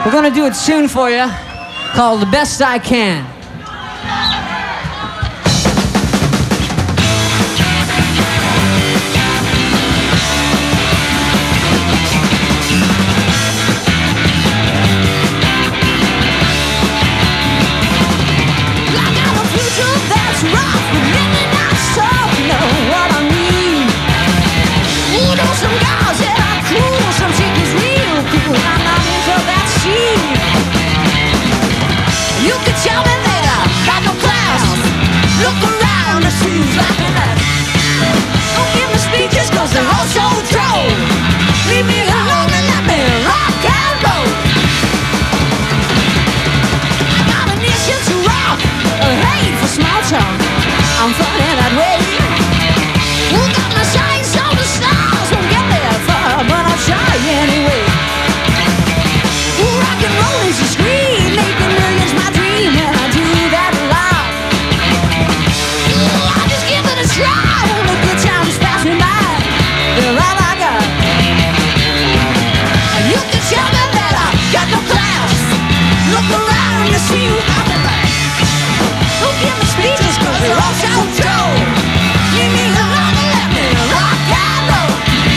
We're gonna do a tune for you called The Best I Can. I'm funny that way. Who got my shine so the stars won't get there far, but I'll try anyway. Rock and roll is a scream, making millions my dream, and I do that a lot. I'll just give it a try, when the good times pass me by, they're all I got. You can tell me that I got no class. Look around and see who got me back. Don't give me speeches, cause they're all so true. Leave me alone and let me rock and roll.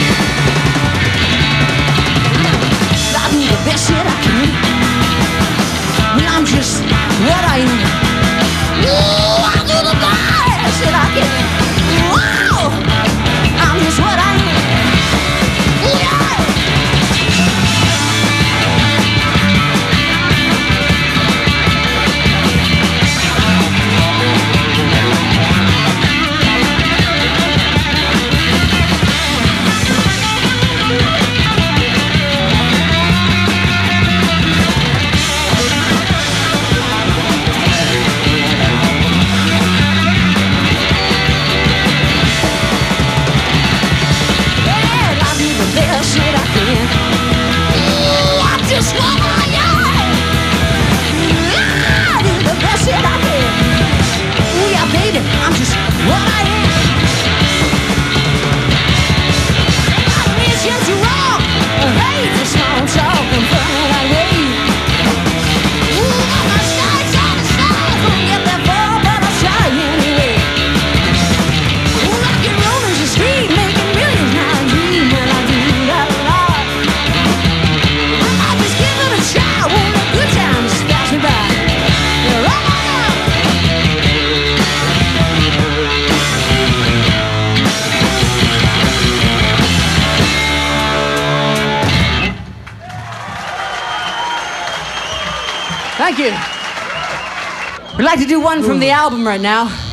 I do the best that I can. Well, I'm just what I am. Ooh, I do the best that I can. Wow, I'm just what I am. Yeah. Thank you. We'd like to do one from the album right now.